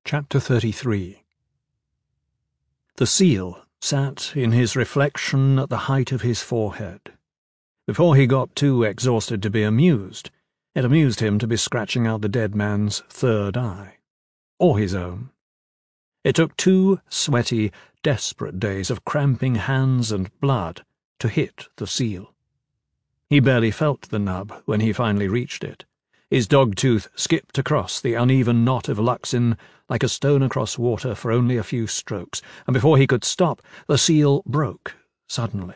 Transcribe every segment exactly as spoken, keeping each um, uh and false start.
Chapter thirty-three. The seal sat in his reflection at the height of his forehead. Before he got too exhausted to be amused, it amused him to be scratching out the dead man's third eye, or his own. It took two sweaty, desperate days of cramping hands and blood to hit the seal. He barely felt the nub when he finally reached it. His dog-tooth skipped across the uneven knot of luxin like a stone across water for only a few strokes, and before he could stop, the seal broke suddenly.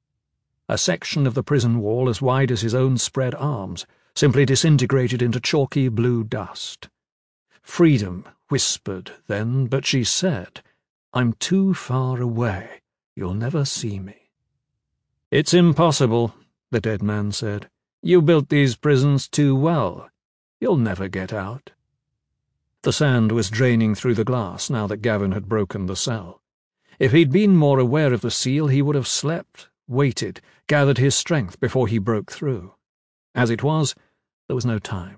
A section of the prison wall as wide as his own spread arms simply disintegrated into chalky blue dust. Freedom whispered then, but she said, "I'm too far away. You'll never see me." "It's impossible," the dead man said. "You built these prisons too well. You'll never get out." The sand was draining through the glass now that Gavin had broken the cell. If he'd been more aware of the seal, he would have slept, waited, gathered his strength before he broke through. As it was, there was no time.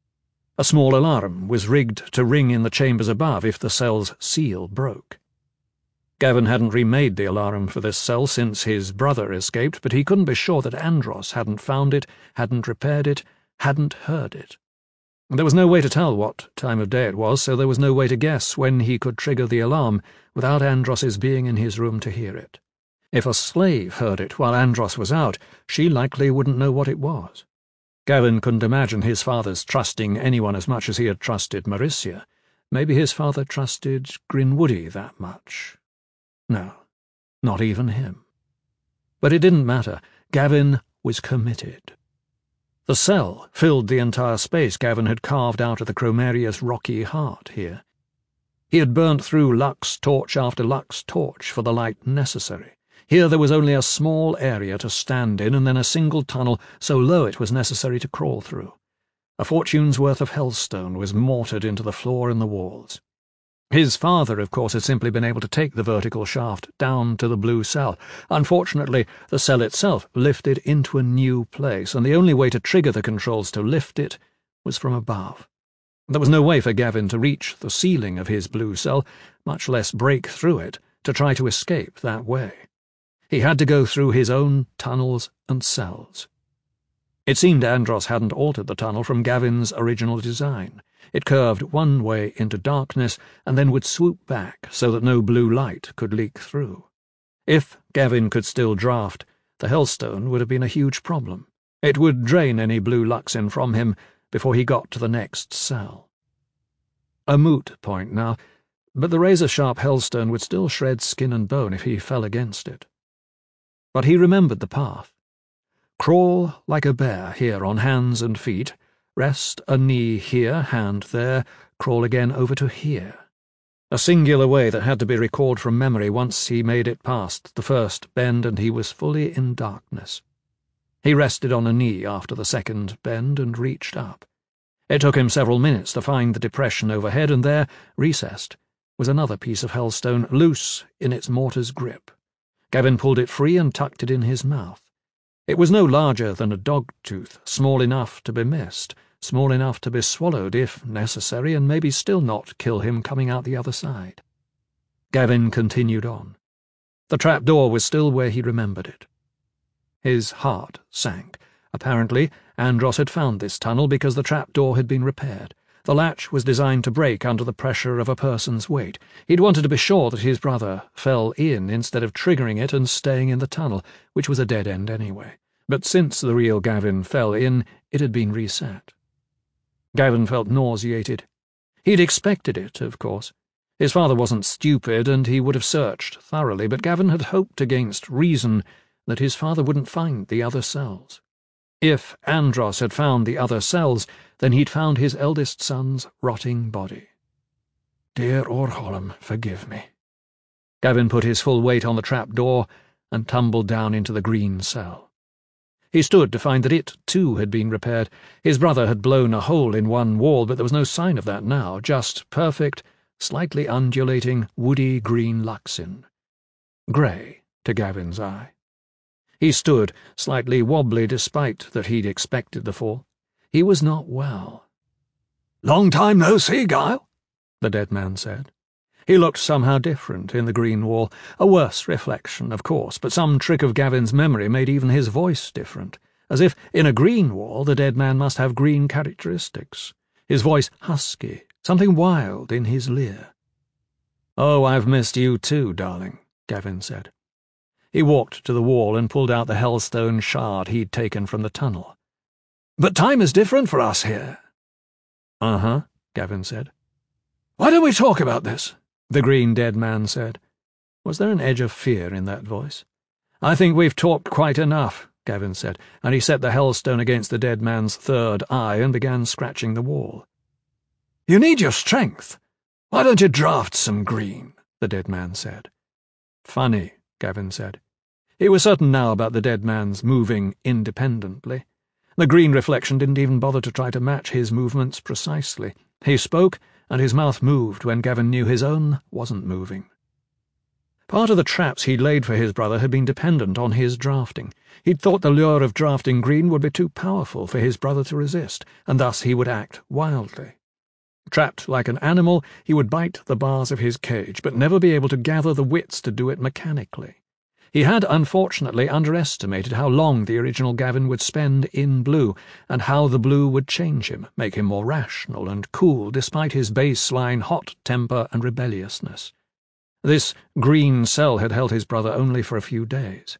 A small alarm was rigged to ring in the chambers above if the cell's seal broke. Gavin hadn't remade the alarm for this cell since his brother escaped, but he couldn't be sure that Andros hadn't found it, hadn't repaired it, hadn't heard it. There was no way to tell what time of day it was, so there was no way to guess when he could trigger the alarm without Andros's being in his room to hear it. If a slave heard it while Andros was out, she likely wouldn't know what it was. Gavin couldn't imagine his father's trusting anyone as much as he had trusted Mauricia. Maybe his father trusted Grinwoody that much. No, not even him. But it didn't matter. Gavin was committed. The cell filled the entire space Gavin had carved out of the Chromaria's rocky heart here. He had burnt through lux torch after lux torch for the light necessary. Here there was only a small area to stand in, and then a single tunnel so low it was necessary to crawl through. A fortune's worth of hellstone was mortared into the floor and the walls. His father, of course, had simply been able to take the vertical shaft down to the blue cell. Unfortunately, the cell itself lifted into a new place, and the only way to trigger the controls to lift it was from above. There was no way for Gavin to reach the ceiling of his blue cell, much less break through it, to try to escape that way. He had to go through his own tunnels and cells. It seemed Andros hadn't altered the tunnel from Gavin's original design. It curved one way into darkness and then would swoop back so that no blue light could leak through. If Gavin could still draft, the hellstone would have been a huge problem. It would drain any blue luxin from him before he got to the next cell. A moot point now, but the razor-sharp hellstone would still shred skin and bone if he fell against it. But he remembered the path. Crawl like a bear here on hands and feet, rest a knee here, hand there, crawl again over to here. A singular way that had to be recalled from memory once he made it past the first bend and he was fully in darkness. He rested on a knee after the second bend and reached up. It took him several minutes to find the depression overhead, and there, recessed, was another piece of hellstone, loose in its mortar's grip. Gavin pulled it free and tucked it in his mouth. It was no larger than a dog-tooth, small enough to be missed, small enough to be swallowed if necessary, and maybe still not kill him coming out the other side. Gavin continued on. The trap-door was still where he remembered it. His heart sank. Apparently, Andros had found this tunnel because the trap-door had been repaired. The latch was designed to break under the pressure of a person's weight. He'd wanted to be sure that his brother fell in instead of triggering it and staying in the tunnel, which was a dead end anyway. But since the real Gavin fell in, it had been reset. Gavin felt nauseated. He'd expected it, of course. His father wasn't stupid, and he would have searched thoroughly, but Gavin had hoped against reason that his father wouldn't find the other cells. If Andros had found the other cells, then he'd found his eldest son's rotting body. Dear Orholm, forgive me. Gavin put his full weight on the trap-door and tumbled down into the green cell. He stood to find that it, too, had been repaired. His brother had blown a hole in one wall, but there was no sign of that now, just perfect, slightly undulating, woody green luxin. Grey, to Gavin's eye. He stood, slightly wobbly despite that he'd expected the fall. He was not well. "Long time no see, Guile," the dead man said. He looked somehow different in the green wall, a worse reflection, of course, but some trick of Gavin's memory made even his voice different, as if in a green wall the dead man must have green characteristics, his voice husky, something wild in his leer. "Oh, I've missed you too, darling," Gavin said. He walked to the wall and pulled out the hellstone shard he'd taken from the tunnel. "But time is different for us here." "Uh-huh," Gavin said. "Why don't we talk about this?" the green dead man said. Was there an edge of fear in that voice? "I think we've talked quite enough," Gavin said, and he set the hellstone against the dead man's third eye and began scratching the wall. "You need your strength. Why don't you draft some green?" the dead man said. "Funny," Gavin said. He was certain now about the dead man's moving independently. The green reflection didn't even bother to try to match his movements precisely. He spoke, and his mouth moved when Gavin knew his own wasn't moving. Part of the traps he'd laid for his brother had been dependent on his drafting. He'd thought the lure of drafting green would be too powerful for his brother to resist, and thus he would act wildly. Trapped like an animal, he would bite the bars of his cage, but never be able to gather the wits to do it mechanically. He had unfortunately underestimated how long the original Gavin would spend in blue, and how the blue would change him, make him more rational and cool despite his baseline hot temper and rebelliousness. This green cell had held his brother only for a few days.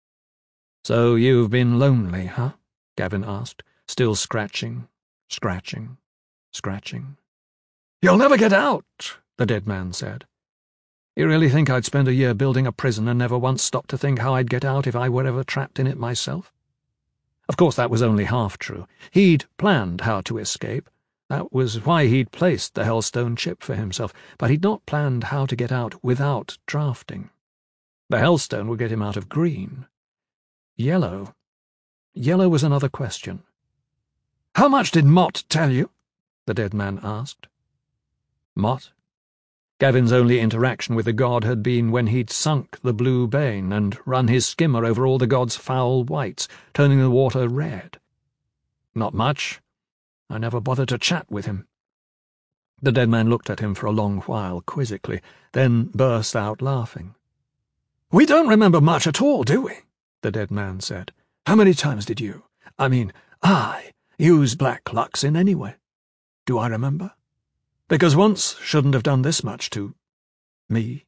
"So you've been lonely, huh?" Gavin asked, still scratching, scratching, scratching. "You'll never get out," the dead man said. "You really think I'd spend a year building a prison and never once stop to think how I'd get out if I were ever trapped in it myself?" Of course, that was only half true. He'd planned how to escape. That was why he'd placed the Hellstone chip for himself, but he'd not planned how to get out without drafting. The Hellstone would get him out of green. Yellow. Yellow was another question. "How much did Mott tell you?" the dead man asked. Mott? Gavin's only interaction with the god had been when he'd sunk the blue bane and run his skimmer over all the god's foul whites, turning the water red. "Not much. I never bothered to chat with him." The dead man looked at him for a long while, quizzically, then burst out laughing. "We don't remember much at all, do we?" the dead man said. "How many times did you, I mean, I, use Black Luxin anyway? Do I remember? Because once shouldn't have done this much to me."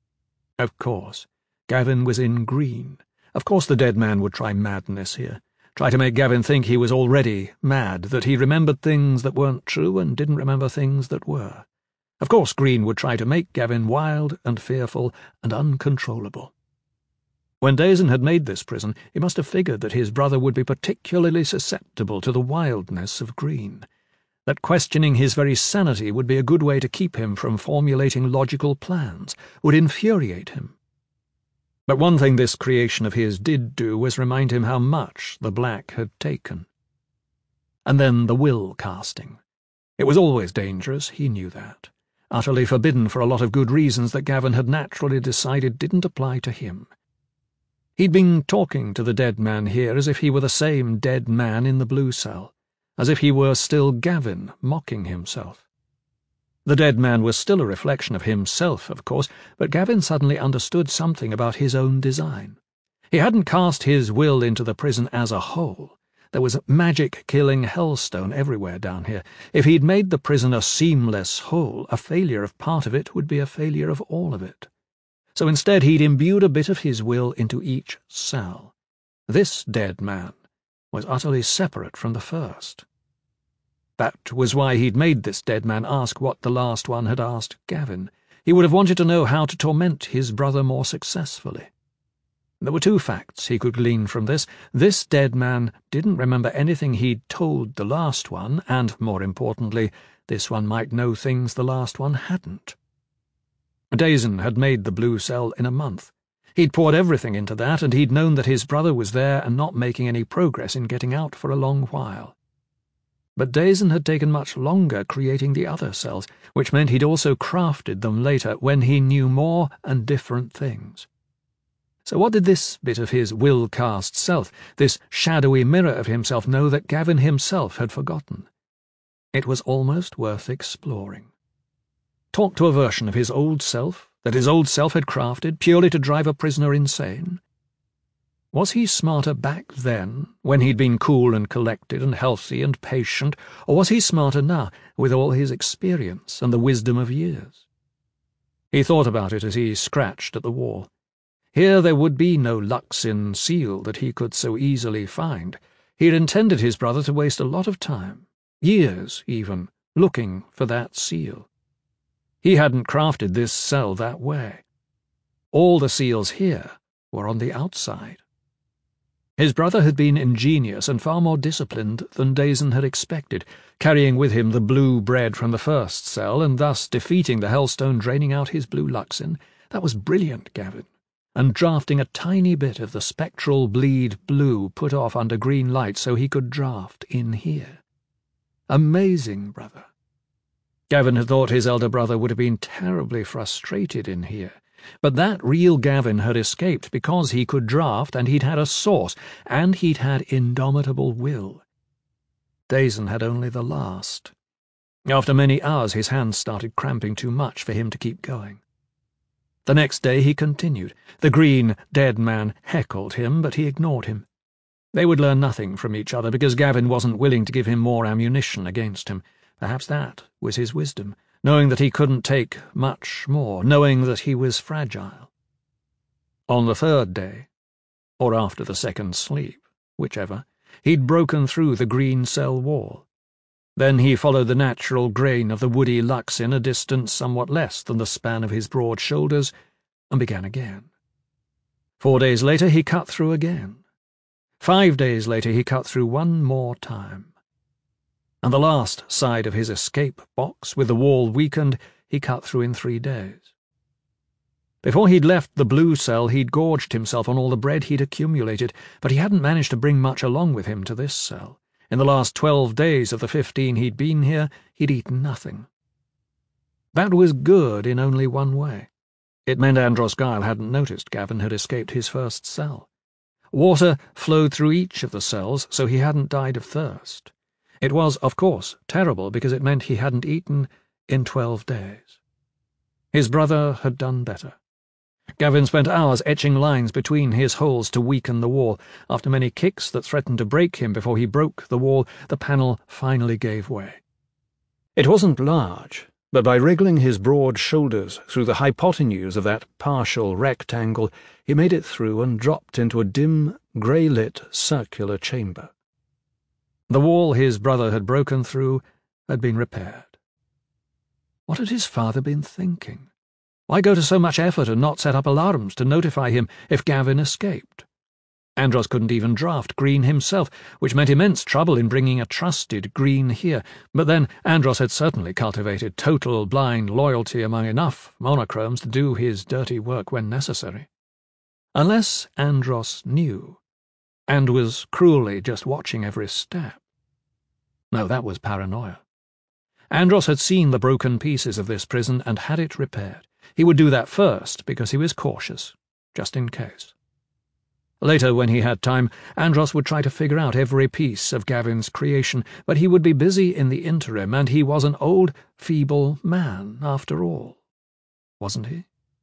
Of course, Gavin was in green. Of course the dead man would try madness here, try to make Gavin think he was already mad, that he remembered things that weren't true and didn't remember things that were. Of course green would try to make Gavin wild and fearful and uncontrollable. When Dazen had made this prison, he must have figured that his brother would be particularly susceptible to the wildness of green, that questioning his very sanity would be a good way to keep him from formulating logical plans, would infuriate him. But one thing this creation of his did do was remind him how much the black had taken. And then the will casting. It was always dangerous, he knew that. Utterly forbidden for a lot of good reasons that Gavin had naturally decided didn't apply to him. He'd been talking to the dead man here as if he were the same dead man in the blue cell, as if he were still Gavin, mocking himself. The dead man was still a reflection of himself, of course, but Gavin suddenly understood something about his own design. He hadn't cast his will into the prison as a whole. There was magic-killing hellstone everywhere down here. If he'd made the prison a seamless whole, a failure of part of it would be a failure of all of it. So instead he'd imbued a bit of his will into each cell. This dead man was utterly separate from the first. That was why he'd made this dead man ask what the last one had asked Gavin. He would have wanted to know how to torment his brother more successfully. There were two facts he could glean from this. This dead man didn't remember anything he'd told the last one, and, more importantly, this one might know things the last one hadn't. Dazen had made the blue cell in a month. He'd poured everything into that, and he'd known that his brother was there and not making any progress in getting out for a long while. But Dazen had taken much longer creating the other cells, which meant he'd also crafted them later when he knew more and different things. So what did this bit of his will-cast self, this shadowy mirror of himself, know that Gavin himself had forgotten? It was almost worth exploring. talk to a version of his old self that his old self had crafted purely to drive a prisoner insane? Was he smarter back then, when he'd been cool and collected and healthy and patient, or was he smarter now, with all his experience and the wisdom of years? He thought about it as he scratched at the wall. Here there would be no Luxin seal that he could so easily find. He had intended his brother to waste a lot of time, years even, looking for that seal. He hadn't crafted this cell that way. All the seals here were on the outside. His brother had been ingenious and far more disciplined than Dazen had expected, carrying with him the blue bread from the first cell and thus defeating the Hellstone draining out his blue Luxin. That was brilliant, Gavin. And drafting a tiny bit of the spectral bleed blue put off under green light so he could draft in here. Amazing, brother. Gavin had thought his elder brother would have been terribly frustrated in here, but that real Gavin had escaped because he could draft and he'd had a source, and he'd had indomitable will. Dazen had only the last. After many hours his hands started cramping too much for him to keep going. The next day he continued. The green, dead man heckled him, but he ignored him. They would learn nothing from each other because Gavin wasn't willing to give him more ammunition against him. Perhaps that was his wisdom, knowing that he couldn't take much more, knowing that he was fragile. On the third day, or after the second sleep, whichever, he'd broken through the green cell wall. Then he followed the natural grain of the woody Luxin a distance somewhat less than the span of his broad shoulders, and began again. Four days later he cut through again. Five days later he cut through one more time. And the last side of his escape box, with the wall weakened, he cut through in three days. Before he'd left the blue cell, he'd gorged himself on all the bread he'd accumulated, but he hadn't managed to bring much along with him to this cell. In the last twelve days of the fifteen he'd been here, he'd eaten nothing. That was good in only one way. It meant Andros Guile hadn't noticed Gavin had escaped his first cell. Water flowed through each of the cells, so he hadn't died of thirst. It was, of course, terrible because it meant he hadn't eaten in twelve days. His brother had done better. Gavin spent hours etching lines between his holes to weaken the wall. After many kicks that threatened to break him before he broke the wall, the panel finally gave way. It wasn't large, but by wriggling his broad shoulders through the hypotenuse of that partial rectangle, he made it through and dropped into a dim, grey-lit circular chamber. The wall his brother had broken through had been repaired. What had his father been thinking? Why go to so much effort and not set up alarms to notify him if Gavin escaped? Andros couldn't even draft green himself, which meant immense trouble in bringing a trusted green here, but then Andros had certainly cultivated total blind loyalty among enough monochromes to do his dirty work when necessary. Unless Andros knew, and was cruelly just watching every step. No, that was paranoia. Andros had seen the broken pieces of this prison and had it repaired. He would do that first because he was cautious, just in case. Later, when he had time, Andros would try to figure out every piece of Gavin's creation, but he would be busy in the interim, and he was an old, feeble man, after all. Wasn't he?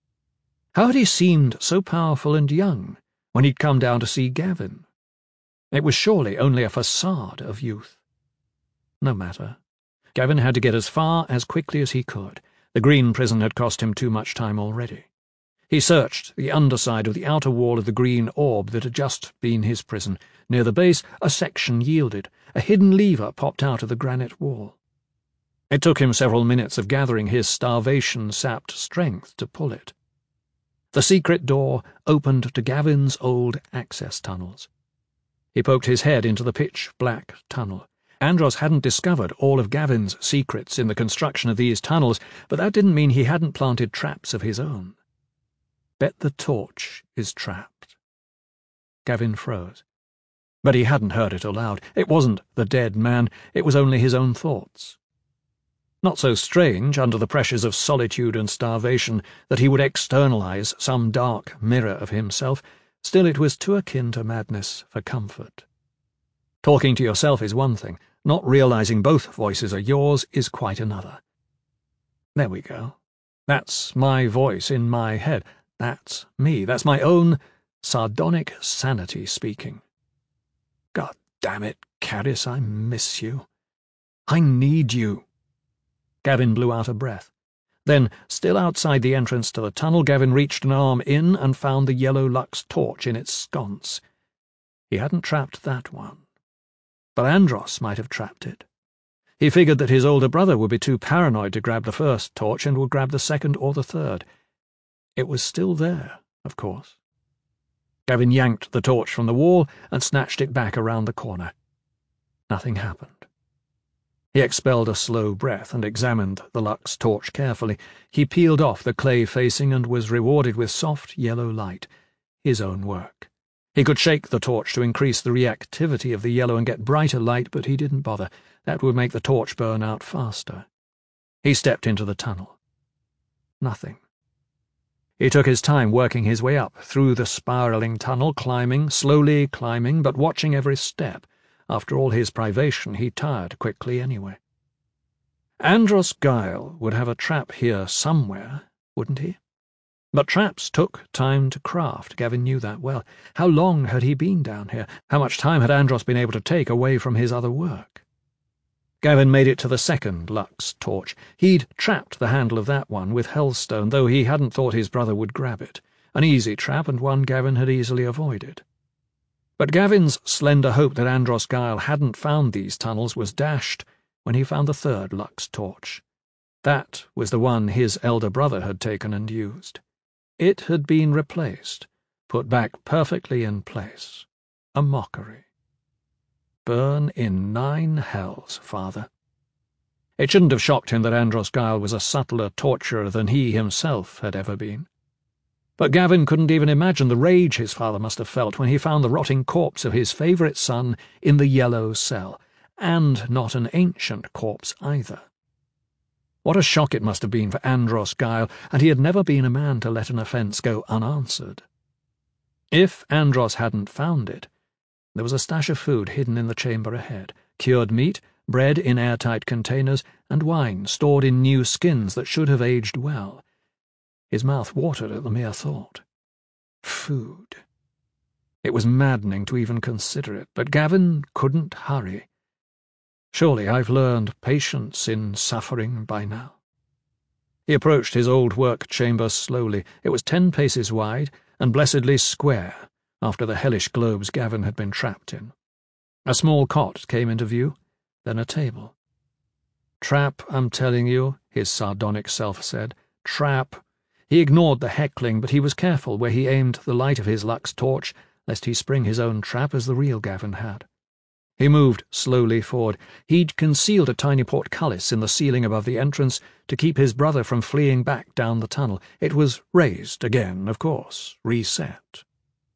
How had he seemed so powerful and young when he'd come down to see Gavin? It was surely only a facade of youth. No matter. Gavin had to get as far as quickly as he could. The green prison had cost him too much time already. He searched the underside of the outer wall of the green orb that had just been his prison. Near the base, a section yielded. A hidden lever popped out of the granite wall. It took him several minutes of gathering his starvation-sapped strength to pull it. The secret door opened to Gavin's old access tunnels. He poked his head into the pitch-black tunnel. Andros hadn't discovered all of Gavin's secrets in the construction of these tunnels, but that didn't mean he hadn't planted traps of his own. Bet the torch is trapped. Gavin froze. But he hadn't heard it aloud. It wasn't the dead man, it was only his own thoughts. Not so strange, under the pressures of solitude and starvation, that he would externalize some dark mirror of himself. Still, it was too akin to madness for comfort. Talking to yourself is one thing. Not realizing both voices are yours is quite another. There we go. That's my voice in my head. That's me. That's my own sardonic sanity speaking. God damn it, Caddis, I miss you. I need you. Gavin blew out a breath. Then, still outside the entrance to the tunnel, Gavin reached an arm in and found the yellow Lux torch in its sconce. He hadn't trapped that one. But Andros might have trapped it. He figured that his older brother would be too paranoid to grab the first torch and would grab the second or the third. It was still there, of course. Gavin yanked the torch from the wall and snatched it back around the corner. Nothing happened. He expelled a slow breath and examined the Lux torch carefully. He peeled off the clay facing and was rewarded with soft yellow light. His own work. He could shake the torch to increase the reactivity of the yellow and get brighter light, but he didn't bother. That would make the torch burn out faster. He stepped into the tunnel. Nothing. He took his time working his way up through the spiralling tunnel, climbing, slowly climbing, but watching every step. After all his privation, he tired quickly anyway. Andros Guile would have a trap here somewhere, wouldn't he? But traps took time to craft. Gavin knew that well. How long had he been down here? How much time had Andros been able to take away from his other work? Gavin made it to the second Lux torch. He'd trapped the handle of that one with Hellstone, though he hadn't thought his brother would grab it. An easy trap, and one Gavin had easily avoided. But Gavin's slender hope that Andros Guile hadn't found these tunnels was dashed when he found the third Lux torch. That was the one his elder brother had taken and used. It had been replaced, put back perfectly in place. A mockery. Burn in nine hells, father. It shouldn't have shocked him that Andros Guile was a subtler torturer than he himself had ever been. But Gavin couldn't even imagine the rage his father must have felt when he found the rotting corpse of his favourite son in the yellow cell, and not an ancient corpse either. What a shock it must have been for Andros Guile, and he had never been a man to let an offence go unanswered. If Andros hadn't found it, there was a stash of food hidden in the chamber ahead, cured meat, bread in airtight containers, and wine stored in new skins that should have aged well. His mouth watered at the mere thought. Food. It was maddening to even consider it, but Gavin couldn't hurry. Surely I've learned patience in suffering by now. He approached his old work chamber slowly. It was ten paces wide and blessedly square after the hellish globes Gavin had been trapped in. A small cot came into view, then a table. Trap, I'm telling you, his sardonic self said. Trap. He ignored the heckling, but he was careful where he aimed the light of his Lux torch, lest he spring his own trap as the real Gavin had. He moved slowly forward. He'd concealed a tiny portcullis in the ceiling above the entrance to keep his brother from fleeing back down the tunnel. It was raised again, of course, reset.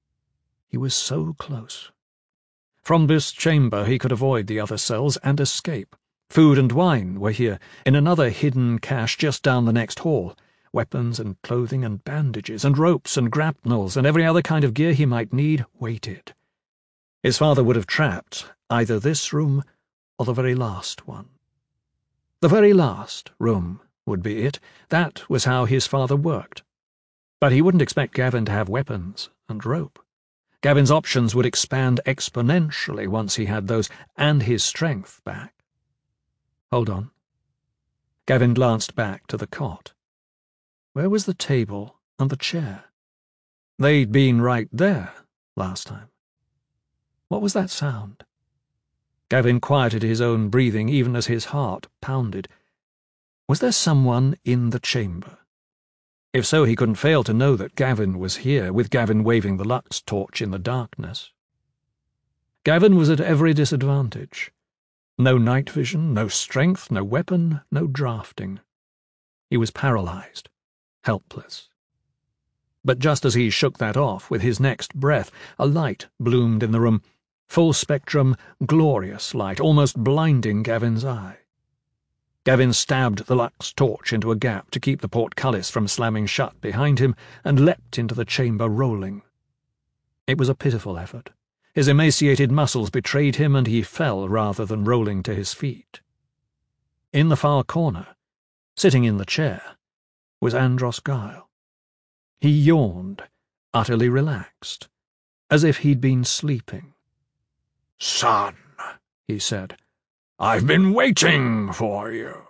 He was so close. From this chamber he could avoid the other cells and escape. Food and wine were here, in another hidden cache just down the next hall. Weapons and clothing and bandages and ropes and grapnels and every other kind of gear he might need waited. His father would have trapped either this room or the very last one. The very last room would be it. That was how his father worked. But he wouldn't expect Gavin to have weapons and rope. Gavin's options would expand exponentially once he had those, and his strength back. Hold on. Gavin glanced back to the cot. Where was the table and the chair? They'd been right there last time. What was that sound? Gavin quieted his own breathing even as his heart pounded. Was there someone in the chamber? If so, he couldn't fail to know that Gavin was here, with Gavin waving the Lux torch in the darkness. Gavin was at every disadvantage. No night vision, no strength, no weapon, no drafting. He was paralyzed, helpless. But just as he shook that off with his next breath, a light bloomed in the room, full-spectrum, glorious light, almost blinding Gavin's eye. Gavin stabbed the Lux torch into a gap to keep the portcullis from slamming shut behind him and leapt into the chamber, rolling. It was a pitiful effort. His emaciated muscles betrayed him, and he fell rather than rolling to his feet. In the far corner, sitting in the chair, was Andros Guile. He yawned, utterly relaxed, as if he'd been sleeping. "Son," he said, "I've been waiting for you."